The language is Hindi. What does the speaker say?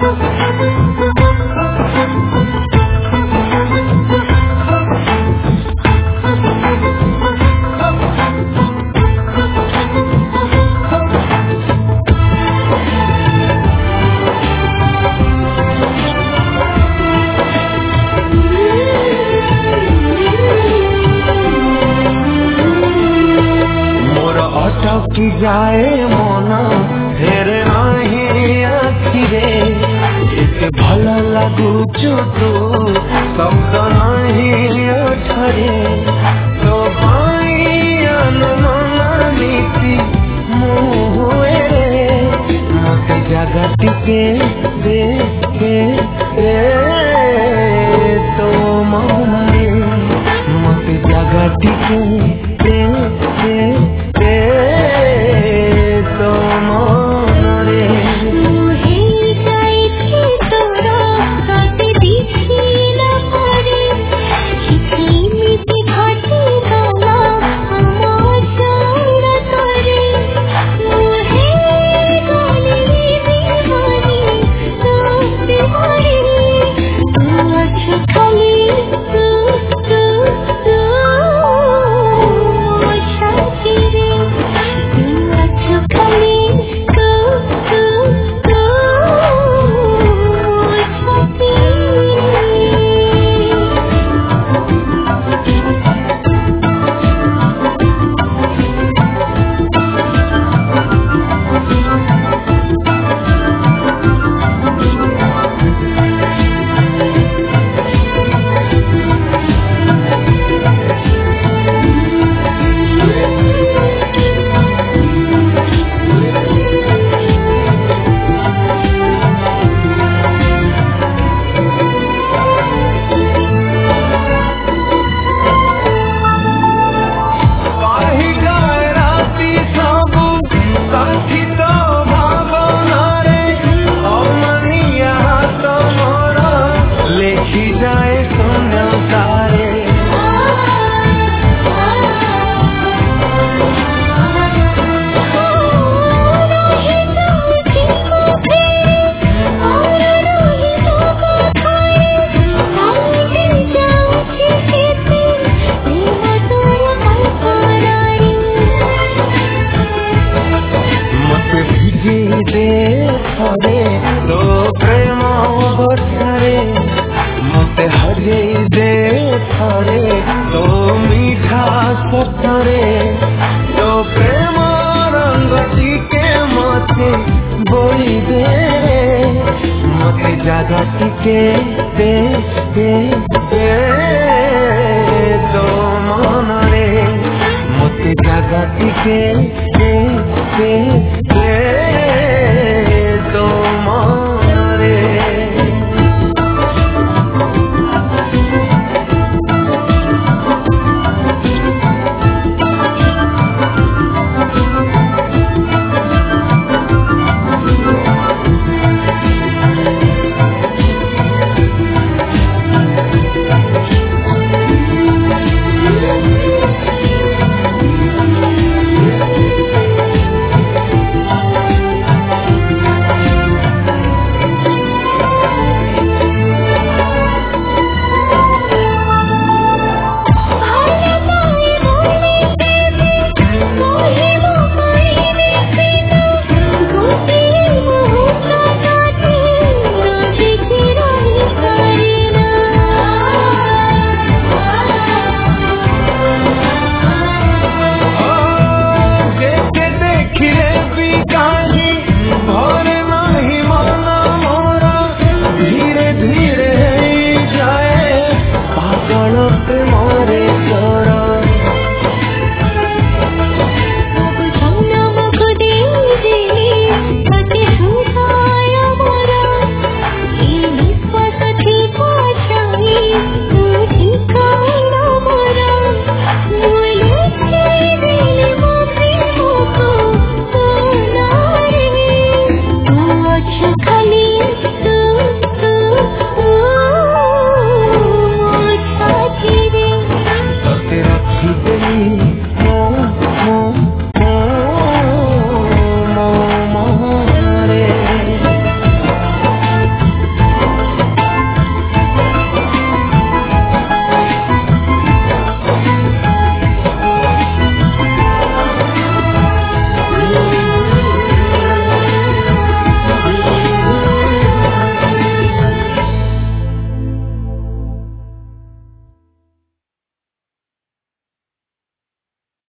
की जाए मोना फेरे नहीं आखिरे एते भल लगुचु तू शब्द नहीं अठरे तो नीति मुहे मत जगह टिके दे तो मौन मत जगह टिके दे तो प्रेम बरसारे मते हजे दे थरे तो मीठा सपरे तो प्रेम रंग टिके मते बोली दे मते जगह टिके दे तो मन रे मते जगह टिके दे